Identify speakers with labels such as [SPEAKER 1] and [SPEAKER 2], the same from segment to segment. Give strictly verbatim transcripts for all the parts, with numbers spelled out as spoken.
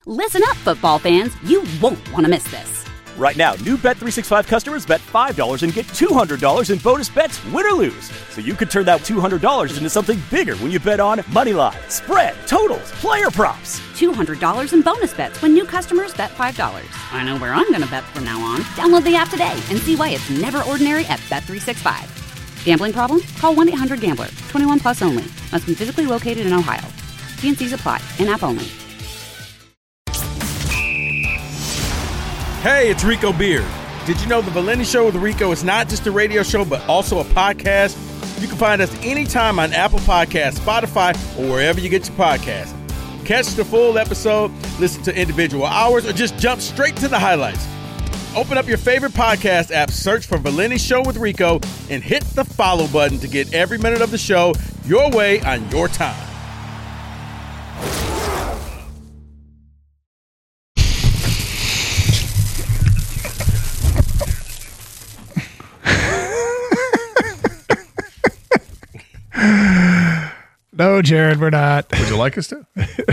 [SPEAKER 1] Listen up, football fans. You won't want to miss this.
[SPEAKER 2] Right now, new Bet three sixty-five customers bet five dollars and get two hundred dollars in bonus bets, win or lose. So you could turn that two hundred dollars into something bigger when you bet on money line, spread, totals, player props.
[SPEAKER 1] two hundred dollars in bonus bets when new customers bet five dollars. I know where I'm going to bet from now on. Download the app today and see why it's never ordinary at Bet three sixty-five. Gambling problem? Call one eight hundred gambler. twenty-one plus only. Must be physically located in Ohio. T and C's apply. In-app only.
[SPEAKER 3] Hey, it's Rico Beard. Did you know the Valenti Show with Rico is not just a radio show, but also a podcast? You can find us anytime on Apple Podcasts, Spotify, or wherever you get your podcasts. Catch the full episode, listen to individual hours, or just jump straight to the highlights. Open up your favorite podcast app, search for Valenti Show with Rico, and hit the follow button to get every minute of the show your way on your time.
[SPEAKER 4] No, Jared, we're not.
[SPEAKER 5] Would you like us to?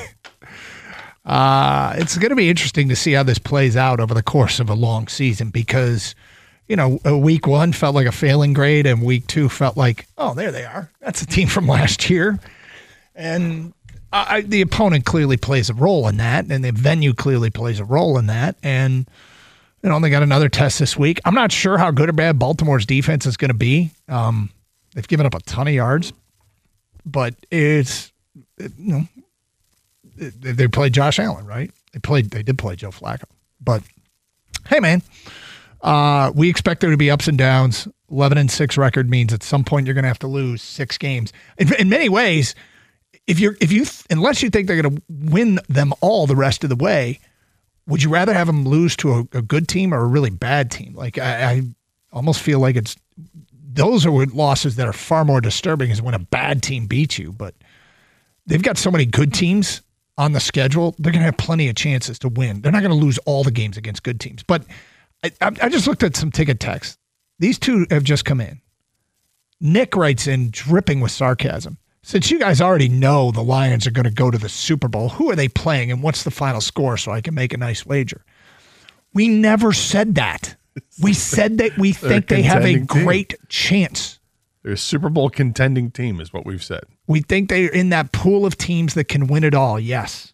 [SPEAKER 4] Uh, it's going to be interesting to see how this plays out over the course of a long season because, you know, week one felt like a failing grade and week two felt like, oh, there they are. That's a team from last year. And I, the opponent clearly plays a role in that, and the venue clearly plays a role in that. And, you know, they got another test this week. I'm not sure how good or bad Baltimore's defense is going to be. Um, they've given up a ton of yards, but it's, it, you know, they played Josh Allen, right? They played. They did play Joe Flacco. But, hey, man, uh, we expect there to be ups and downs. eleven and six record means at some point you're going to have to lose six games. In, in many ways, if you're, if you, unless you think they're going to win them all the rest of the way, would you rather have them lose to a, a good team or a really bad team? Like, I, I almost feel like it's, those are losses that are far more disturbing is when a bad team beats you. But they've got so many good teams on the schedule, they're going to have plenty of chances to win. They're not going to lose all the games against good teams. But I, I just looked at some ticket texts. These two have just come in. Nick writes in, dripping with sarcasm. Since you guys already know the Lions are going to go to the Super Bowl, who are they playing and what's the final score so I can make a nice wager? We never said that. We said that we think they have a great
[SPEAKER 5] team.
[SPEAKER 4] chance.
[SPEAKER 5] They're a Super Bowl contending team is what we've said.
[SPEAKER 4] We think they're in that pool of teams that can win it all. Yes.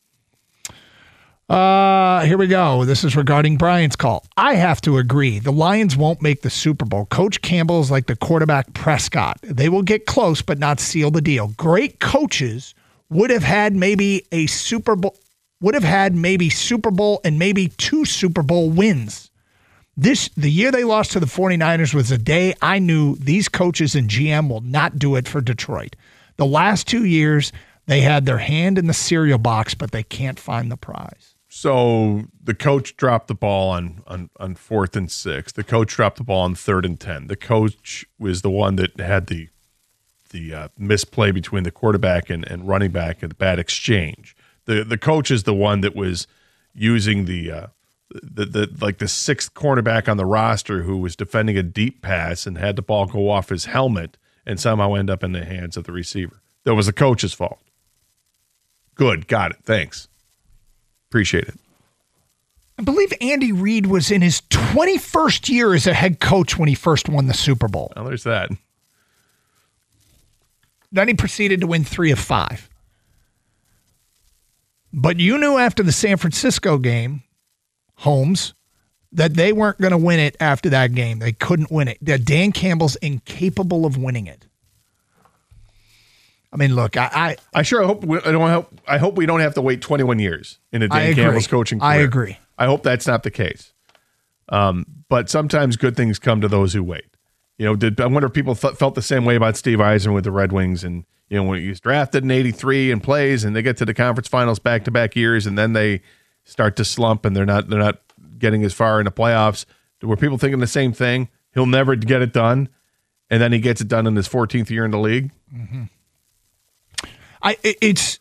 [SPEAKER 4] Uh, here we go. This is regarding Brian's call. I have to agree. The Lions won't make the Super Bowl. Coach Campbell is like the quarterback Prescott. They will get close, but not seal the deal. Great coaches would have had maybe a Super Bowl, would have had maybe Super Bowl and maybe two Super Bowl wins. This the year they lost to the 49ers was the day I knew these coaches and G M will not do it for Detroit. The last two years, they had their hand in the cereal box, but they can't find the prize.
[SPEAKER 5] So the coach dropped the ball on, on, on fourth and six. The coach dropped the ball on third and ten. The coach was the one that had the the uh, misplay between the quarterback and, and running back and the bad exchange. The the coach is the one that was using the uh, the the like the sixth cornerback on the roster who was defending a deep pass and had the ball go off his helmet and somehow end up in the hands of the receiver. That was the coach's fault. Good, got it. Thanks. Appreciate it.
[SPEAKER 4] I believe Andy Reid was in his twenty-first year as a head coach when he first won the Super Bowl.
[SPEAKER 5] Well, there's that.
[SPEAKER 4] Then he proceeded to win three of five. But you knew after the San Francisco game, Holmes, that they weren't going to win it after that game. They couldn't win it. That Dan Campbell's incapable of winning it. I mean, look, I, I,
[SPEAKER 5] I sure hope we, I don't hope I hope we don't have to wait twenty-one years in a Dan Campbell's coaching career.
[SPEAKER 4] I agree.
[SPEAKER 5] I hope that's not the case. Um, but sometimes good things come to those who wait. You know, did I wonder if people th- felt the same way about Steve Eisner with the Red Wings, and you know when he was drafted in eighty-three and plays, and they get to the conference finals back to back years, and then they start to slump, and they're not they're not getting as far in the playoffs. Were people thinking the same thing? He'll never get it done, and then he gets it done in his fourteenth year in the league.
[SPEAKER 4] Mm-hmm. I it's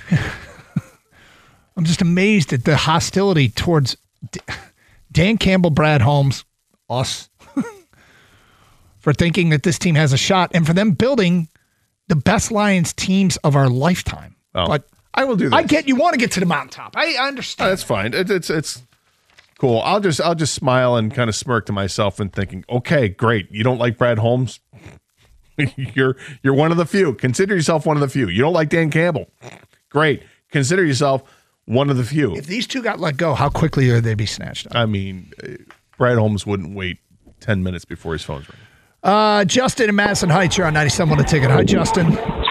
[SPEAKER 4] I'm just amazed at the hostility towards Dan Campbell, Brad Holmes, us, for thinking that this team has a shot and for them building the best Lions teams of our lifetime.
[SPEAKER 5] Oh.
[SPEAKER 4] But
[SPEAKER 5] I will do that.
[SPEAKER 4] I get you want to get to the mountaintop. I, I understand.
[SPEAKER 5] Oh, that's fine. It, it's it's cool. I'll just I'll just smile and kind of smirk to myself and thinking, okay, great. You don't like Brad Holmes? you're you're one of the few. Consider yourself one of the few. You don't like Dan Campbell? Great. Consider yourself one of the few.
[SPEAKER 4] If these two got let go, how quickly would they be snatched up?
[SPEAKER 5] I mean, Brad Holmes wouldn't wait ten minutes before his phone's ringing.
[SPEAKER 4] Uh, Justin in Madison Heights, you're on ninety-seven on the ticket. Hi, Justin.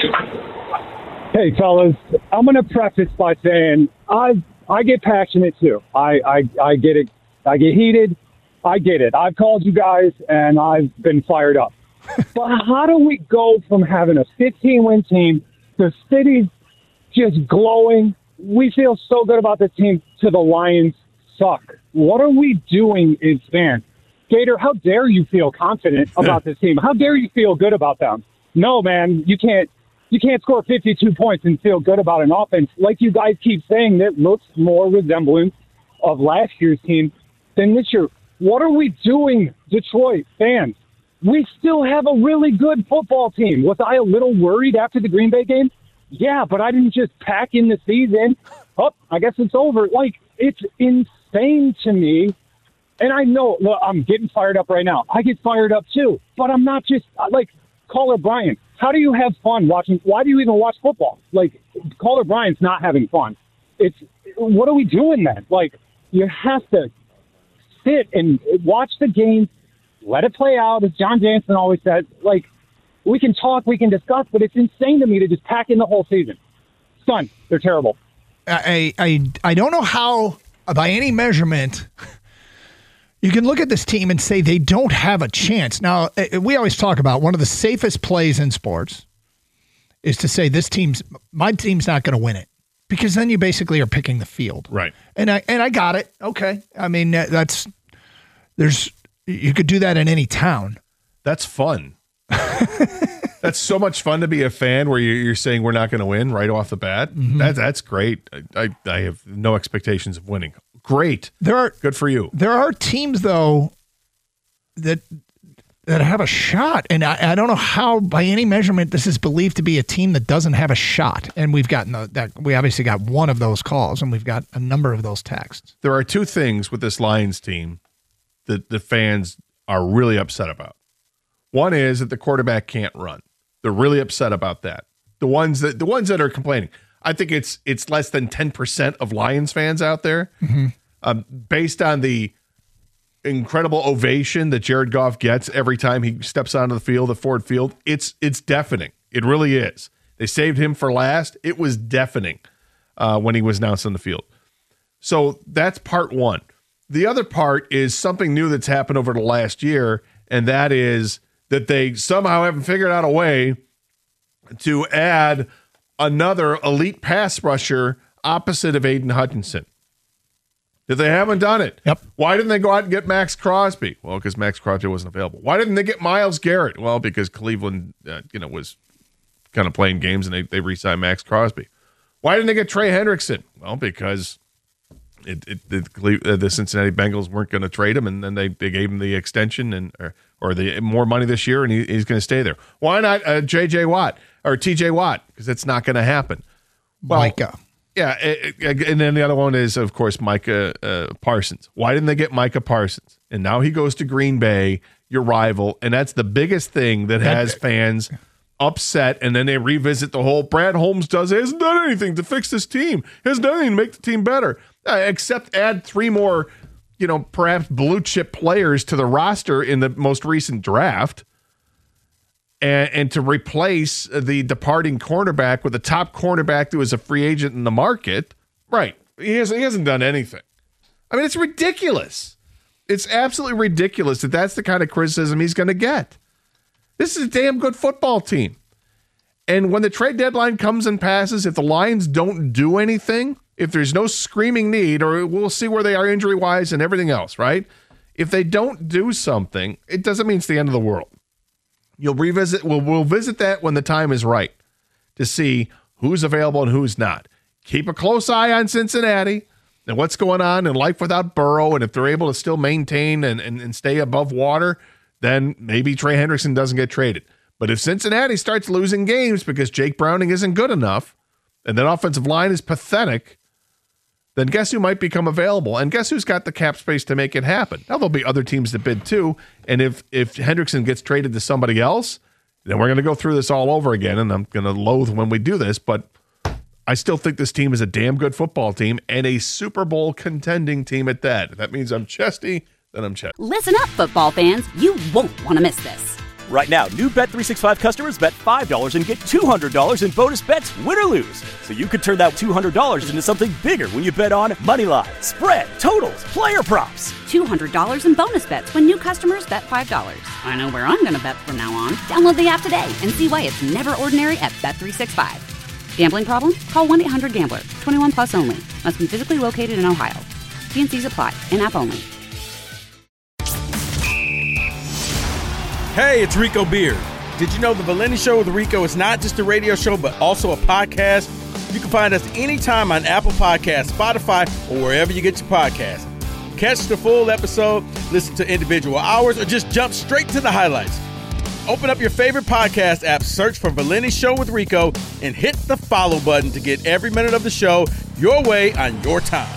[SPEAKER 6] Hey, fellas. I'm going to preface by saying I I get passionate too. I, I I get it. I get heated. I get it. I've called you guys and I've been fired up. But how do we go from having a fifteen-win team, the city's just glowing, we feel so good about the team, to the Lions suck? What are we doing as fans? Gator, how dare you feel confident about this team? How dare you feel good about them? No, man, you can't. You can't score fifty-two points and feel good about an offense. Like you guys keep saying, that looks more resemblance of last year's team than this year. What are we doing, Detroit fans? We still have a really good football team. Was I a little worried after the Green Bay game? Yeah, but I didn't just pack in the season. Oh, I guess it's over. Like, it's insane to me. And I know, look, I'm getting fired up right now. I get fired up too. But I'm not just, like, Caller Brian. How do you have fun watching? Why do you even watch football? Like, Caller Brian's not having fun. It's, what are we doing then? Like, you have to sit and watch the game, let it play out, as John Jansen always says. Like, we can talk, we can discuss, but it's insane to me to just pack in the whole season. It's done. They're terrible.
[SPEAKER 4] I, I, I don't know how, by any measurement, you can look at this team and say they don't have a chance. Now, we always talk about one of the safest plays in sports is to say this team's, my team's not going to win it, because then you basically are picking the field.
[SPEAKER 5] Right.
[SPEAKER 4] And I, and I got it. Okay. I mean, that's, there's, you could do that in any town.
[SPEAKER 5] That's fun. That's so much fun to be a fan where you're saying we're not going to win right off the bat. Mm-hmm. That, that's great. I, I, I have no expectations of winning. Great.
[SPEAKER 4] There are
[SPEAKER 5] good for you.
[SPEAKER 4] There are teams though that that have a shot, and I, I don't know how, by any measurement, this is believed to be a team that doesn't have a shot. And we've gotten the, that. We obviously got one of those calls, and we've got a number of those texts.
[SPEAKER 5] There are two things with this Lions team that the fans are really upset about. One is that the quarterback can't run. They're really upset about that. The ones that the ones that are complaining. I think it's it's less than ten percent of Lions fans out there, mm-hmm. um, based on the incredible ovation that Jared Goff gets every time he steps onto the field at Ford Field. It's it's deafening. It really is. They saved him for last. It was deafening uh, when he was announced on the field. So that's part one. The other part is something new that's happened over the last year, and that is that they somehow haven't figured out a way to add another elite pass rusher opposite of Aiden Hutchinson. That they haven't done it.
[SPEAKER 4] Yep.
[SPEAKER 5] Why didn't they go out and get Max Crosby? Well, because Max Crosby wasn't available. Why didn't they get Myles Garrett? Well, because Cleveland, uh, you know, was kind of playing games and they, they re-signed Max Crosby. Why didn't they get Trey Hendrickson? Well, because it, it, the, the Cincinnati Bengals weren't going to trade him, and then they, they gave him the extension and or, or the more money this year, and he, he's going to stay there. Why not uh, J J Watt or T J Watt? Because it's not going to happen. Well,
[SPEAKER 4] Micah.
[SPEAKER 5] Yeah, it, it, and then the other one is, of course, Micah uh, Parsons. Why didn't they get Micah Parsons? And now he goes to Green Bay, your rival, and that's the biggest thing that has fans upset. And then they revisit the whole Brad Holmes does he hasn't done anything to fix this team. He hasn't done anything to make the team better, uh, except add three more, you know, perhaps blue chip players to the roster in the most recent draft. And, and to replace the departing cornerback with a top cornerback that was a free agent in the market. Right. He hasn't, he hasn't done anything. I mean, it's ridiculous. It's absolutely ridiculous that that's the kind of criticism he's going to get. This is a damn good football team. And when the trade deadline comes and passes, if the Lions don't do anything, if there's no screaming need, or we'll see where they are injury-wise and everything else, right? If they don't do something, it doesn't mean it's the end of the world. You'll revisit, we'll, we'll visit that when the time is right to see who's available and who's not. Keep a close eye on Cincinnati and what's going on in life without Burrow. And if they're able to still maintain and, and, and stay above water, then maybe Trey Hendrickson doesn't get traded. But if Cincinnati starts losing games because Jake Browning isn't good enough, and that offensive line is pathetic, then guess who might become available? And guess who's got the cap space to make it happen? Now, there'll be other teams that bid too. And if, if Hendrickson gets traded to somebody else, then we're going to go through this all over again. And I'm going to loathe when we do this. But I still think this team is a damn good football team and a Super Bowl contending team at that. If that means I'm chesty, then I'm chesty.
[SPEAKER 1] Listen up, football fans. You won't want to miss this.
[SPEAKER 2] Right now, new Bet three sixty-five customers bet five dollars and get two hundred dollars in bonus bets, win or lose. So you could turn that two hundred dollars into something bigger when you bet on moneyline, spread, totals, player props.
[SPEAKER 1] two hundred dollars in bonus bets when new customers bet five dollars. I know where I'm going to bet from now on. Download the app today and see why it's never ordinary at Bet three sixty-five. Gambling problem? Call one eight hundred gambler. twenty-one plus only. Must be physically located in Ohio. T and C's apply. In-app only.
[SPEAKER 3] Hey, it's Rico Beard. Did you know the Valenti Show with Rico is not just a radio show, but also a podcast? You can find us anytime on Apple Podcasts, Spotify, or wherever you get your podcasts. Catch the full episode, listen to individual hours, or just jump straight to the highlights. Open up your favorite podcast app, search for Valenti Show with Rico, and hit the follow button to get every minute of the show your way on your time.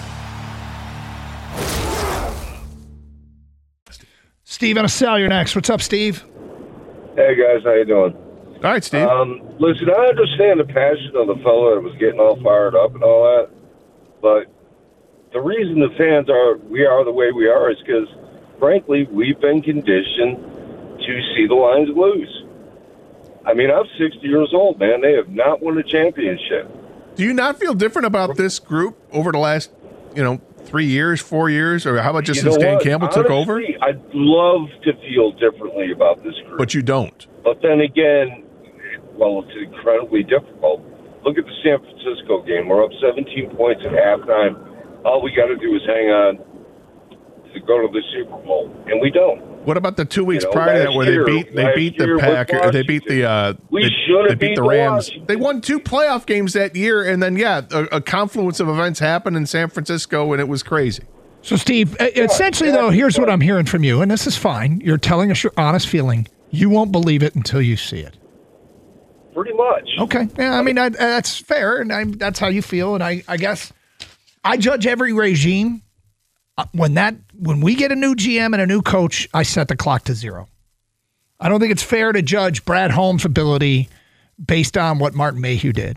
[SPEAKER 4] Steve on a cell, you're next. What's up, Steve?
[SPEAKER 7] Hey, guys. How you doing?
[SPEAKER 5] All right, Steve.
[SPEAKER 7] Um, listen, I understand the passion of the fellow that was getting all fired up and all that, but the reason the fans are, we are the way we are is because, frankly, we've been conditioned to see the Lions lose. I mean, I'm sixty years old, man. They have not won a championship.
[SPEAKER 5] Do you not feel different about this group over the last, you know, three years, four years, or how about just
[SPEAKER 7] you
[SPEAKER 5] since Dan
[SPEAKER 7] what?
[SPEAKER 5] Campbell
[SPEAKER 7] Honestly,
[SPEAKER 5] took over?
[SPEAKER 7] I'd love to feel differently about this group.
[SPEAKER 5] But you don't.
[SPEAKER 7] But then again, well, it's incredibly difficult. Look at the San Francisco game. We're up seventeen points at halftime. All we got to do is hang on to go to the Super Bowl, and we don't.
[SPEAKER 5] What about the two weeks
[SPEAKER 7] You know,
[SPEAKER 5] prior to that
[SPEAKER 7] last
[SPEAKER 5] where
[SPEAKER 7] year-
[SPEAKER 5] they beat they
[SPEAKER 7] last
[SPEAKER 5] beat the
[SPEAKER 7] year with
[SPEAKER 5] Packers, they beat the uh,
[SPEAKER 7] We
[SPEAKER 5] they,
[SPEAKER 7] should have
[SPEAKER 5] they beat
[SPEAKER 7] beat
[SPEAKER 5] the
[SPEAKER 7] the
[SPEAKER 5] Rams.
[SPEAKER 7] Washington.
[SPEAKER 5] They won two playoff games that year, and then yeah, a, a confluence of events happened in San Francisco, and it was crazy.
[SPEAKER 4] So, Steve, uh, essentially, though, here's what I'm hearing from you, and this is fine. You're telling us your honest feeling. You won't believe it until you see it.
[SPEAKER 7] Pretty much.
[SPEAKER 4] Okay. Yeah, I mean, I, that's fair, and I, that's how you feel. And I, I guess I judge every regime. Uh, when that when we get a new G M and a new coach, I set the clock to zero. I don't think it's fair to judge Brad Holmes' ability based on what Martin Mayhew did,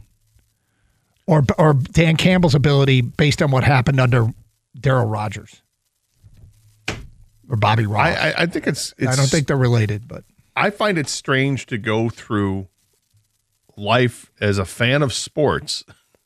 [SPEAKER 4] or or Dan Campbell's ability based on what happened under Darryl Rogers or Bobby Ross.
[SPEAKER 5] I, I, I think it's, it's.
[SPEAKER 4] I don't think they're related, but
[SPEAKER 5] I find it strange to go through life as a fan of sports,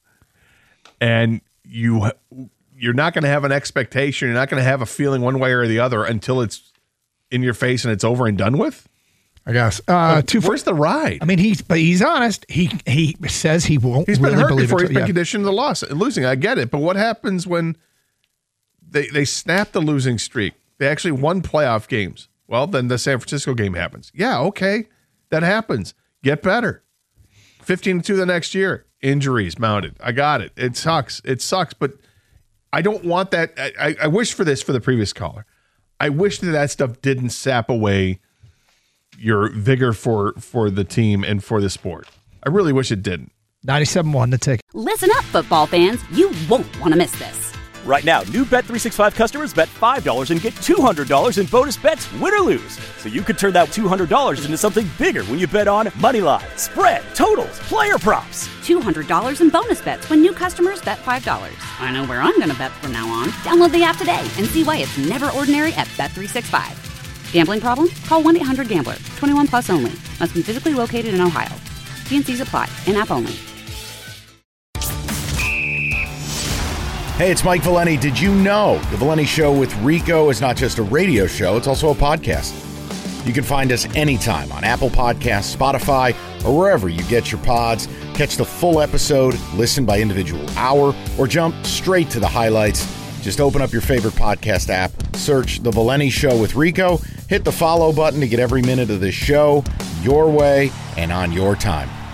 [SPEAKER 5] and you you're not going to have an expectation. You're not going to have a feeling one way or the other until it's in your face and it's over and done with.
[SPEAKER 4] I guess. Uh, two
[SPEAKER 5] Where's the ride?
[SPEAKER 4] I mean, he's but he's honest. He he says he won't.
[SPEAKER 5] He's been
[SPEAKER 4] really
[SPEAKER 5] hurt
[SPEAKER 4] believe
[SPEAKER 5] before.
[SPEAKER 4] it
[SPEAKER 5] He's
[SPEAKER 4] till-
[SPEAKER 5] been
[SPEAKER 4] yeah.
[SPEAKER 5] conditioned to loss, losing. I get it, but what happens when they they snap the losing streak? They actually won playoff games. Well, then the San Francisco game happens. Yeah, okay, that happens. Get better. Fifteen to two the next year. Injuries mounted. I got it. It sucks. It sucks, but I don't want that. I, I, I wish for this for the previous caller. I wish that that stuff didn't sap away your vigor for for the team and for the sport. I really wish it didn't.
[SPEAKER 4] ninety-seven one the ticket.
[SPEAKER 1] Listen up, football fans. You won't want to miss this.
[SPEAKER 2] Right now, new Bet three sixty-five customers bet five dollars and get two hundred dollars in bonus bets, win or lose. So you could turn that two hundred dollars into something bigger when you bet on moneyline, spread, totals, player props.
[SPEAKER 1] two hundred dollars in bonus bets when new customers bet five dollars. I know where I'm going to bet from now on. Download the app today and see why it's never ordinary at Bet three sixty-five. Gambling problem? Call one eight hundred gambler. twenty-one plus only. Must be physically located in Ohio. T and C's apply. In-app only.
[SPEAKER 8] Hey, it's Mike Valenti. Did you know the Valenti Show with Rico is not just a radio show, it's also a podcast. You can find us anytime on Apple Podcasts, Spotify, or wherever you get your pods. Catch the full episode, listen by individual hour, or jump straight to the highlights. Just open up your favorite podcast app, search The Valenti Show with Rico, hit the follow button to get every minute of this show your way and on your time.